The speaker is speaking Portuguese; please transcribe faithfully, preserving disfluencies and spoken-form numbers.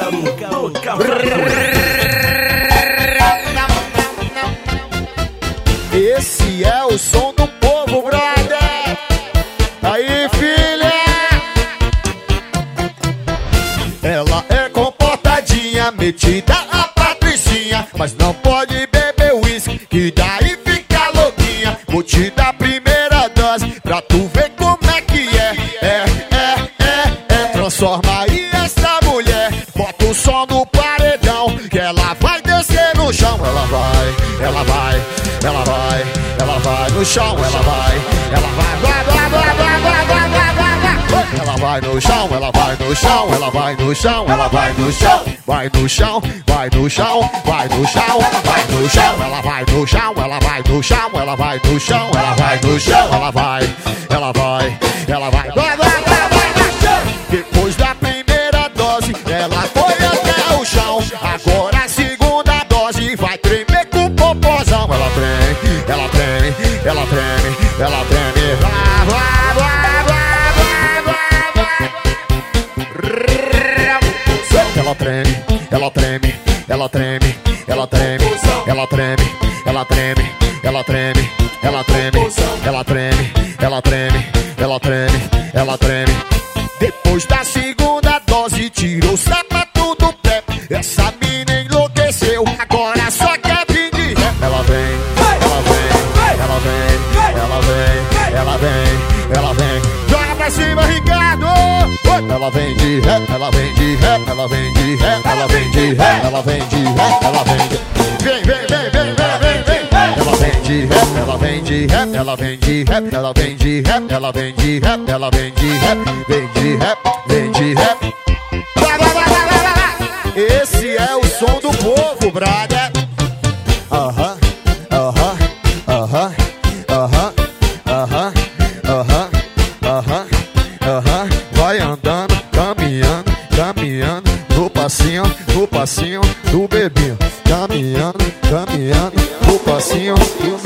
do Cavalo. Esse é o som do povo, brother. Aí, filha. Ela é comportadinha, metida a patricinha, mas não pode beber uísque, que daí fica louquinha. Vou te dar a primeira dose pra tu ver como é que é. É, é, é, é. Transforma aí essa mulher. Bota o som no paredão, que ela vai descer no chão. Ela vai, ela vai, ela vai, ela vai no chão. Ela vai, ela vai, vai, vai, vai, vai, vai, vai, vai, vai, vai. Ela vai no chão, ela vai no chão, ela vai no chão, ela vai no chão, vai no chão, vai no chão, vai no chão, vai no chão, ela vai no chão, ela vai no chão, ela vai no chão, ela vai no chão, ela vai, ela vai, ela vai, vai, vai, vai, vai, vai. Depois da primeira dose, ela foi até o chão. Agora a segunda dose vai tremer com o popozão. Ela treme, ela treme, ela treme, ela treme, vai, vai, vai, vai. Ela treme, ela treme, ela treme, ela treme, ela treme, ela treme, ela treme, ela treme, ela treme, ela treme, ela treme, ela treme. Depois da segunda dose, tirou o sapato do pé. Essa mina enlouqueceu, agora só quer vir de ré. Ela vem, ela vem, ela vem, ela vem, ela vem, ela vem. Joga pra cima, Ricardo! Ela vem de ré, ela vem de ré, ela vem de ré, ela vem de ré, ela vem de ré, ela vem de... Vem, vem, vem, vem, vem, vem, vem. Ela vem de ré, ela vem de ré, ela vem de ré, ela vem de ré, ela vem de ré, ela vem de ré, vem de ré, vem de ré. Esse é o som do povo, brother. Aham, aham, aham, aham, aham, aham, aham, aham. Vai andando, caminhando, caminhando, no passinho, no passinho do bebinho. Caminhando, caminhando, no passinho do